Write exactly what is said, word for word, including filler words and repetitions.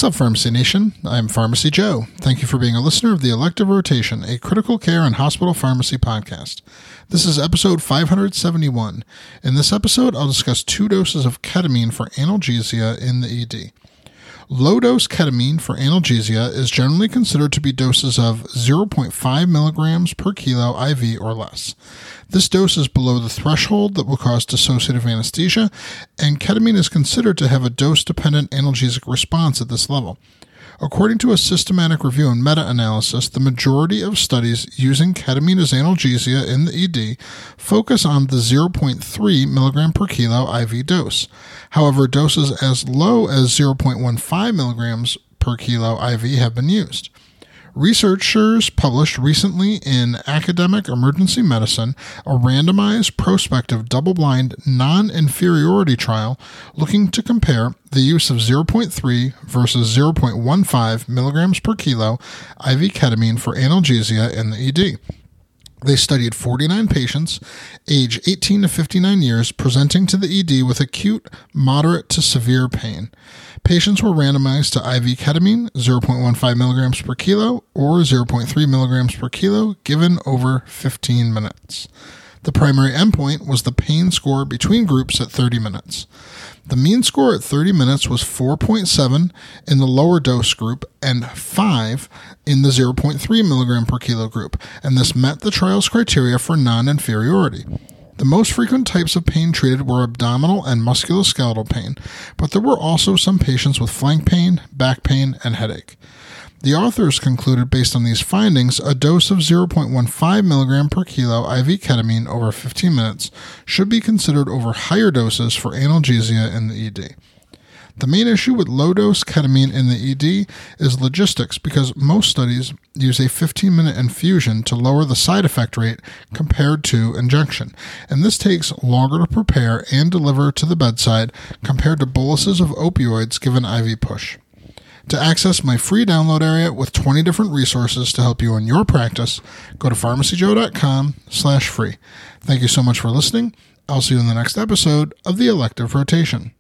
up, Pharmacy Nation? I'm Pharmacy Joe. Thank you for being a listener of the Elective Rotation, a critical care and hospital pharmacy podcast. This is episode five hundred seventy-one. In this episode, I'll discuss two doses of ketamine for analgesia in the E D. Low-dose ketamine for analgesia is generally considered to be doses of zero point five milligrams per kilo I V or less. This dose is below the threshold that will cause dissociative anesthesia, and ketamine is considered to have a dose-dependent analgesic response at this level. According to a systematic review and meta-analysis, the majority of studies using ketamine as analgesia in the E D focus on the zero point three milligram per kilo I V dose. However, doses as low as zero point one five milligrams per kilo I V have been used. Researchers published recently in Academic Emergency Medicine a randomized, prospective, double-blind, non-inferiority trial looking to compare the use of zero point three versus zero point one five milligrams per kilo I V ketamine for analgesia in the E D. They studied forty-nine patients, age eighteen to fifty-nine years, presenting to the E D with acute, moderate to severe pain. Patients were randomized to I V ketamine, zero point one five milligrams per kilo, or zero point three milligrams per kilo, given over fifteen minutes. The primary endpoint was the pain score between groups at thirty minutes. The mean score at thirty minutes was four point seven in the lower dose group and five in the zero point three milligram per kilo group, and this met the trial's criteria for non-inferiority. The most frequent types of pain treated were abdominal and musculoskeletal pain, but there were also some patients with flank pain, back pain, and headache. The authors concluded, based on these findings, a dose of zero point one five milligram per kilo I V ketamine over fifteen minutes should be considered over higher doses for analgesia in the E D. The main issue with low-dose ketamine in the E D is logistics, because most studies use a fifteen-minute infusion to lower the side effect rate compared to injection, and this takes longer to prepare and deliver to the bedside compared to boluses of opioids given I V push. To access my free download area with twenty different resources to help you in your practice, go to pharmacyjoe.com slash free. Thank you so much for listening. I'll see you in the next episode of the Elective Rotation.